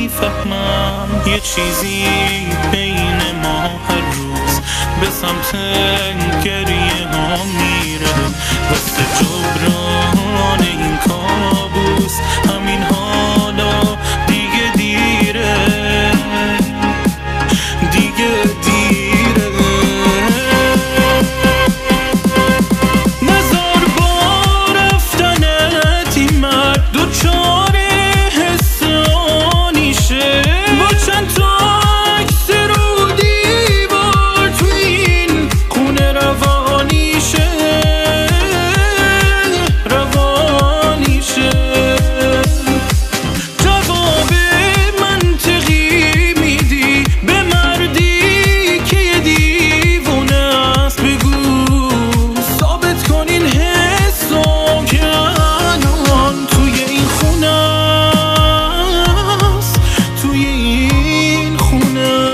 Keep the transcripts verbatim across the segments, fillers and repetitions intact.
میفهمم یه چیزی بین ما هر روز به سمت گریه ها میره، واسه جبران این کابوس همین حالا دیگه دیره، دیگه دیره. نزار با رفتنت این مرد دوچار حس آنیشه، با چند تا عکس رو دیوار تو این خونه روانیشه، روانیشه. جواب منطقی میدی به مردی که یه دیوونه است، بگو ثابت کن این حسو که الان توی این خونه است، توی این خونه.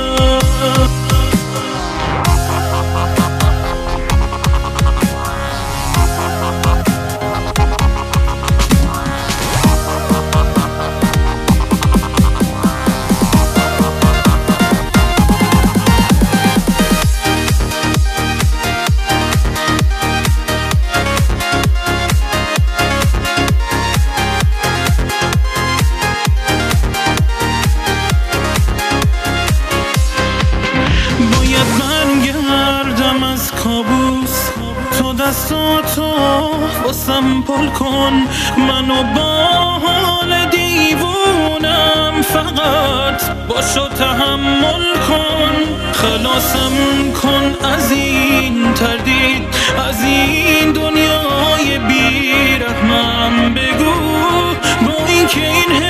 باید من گردم از کابوس، تو دستاتو واسم پل کن، منو با حال دیوونم فقط باشو تحمل کن، خلاصم کن از این تردید، از این دنیای بیرحمم، بگو با این که این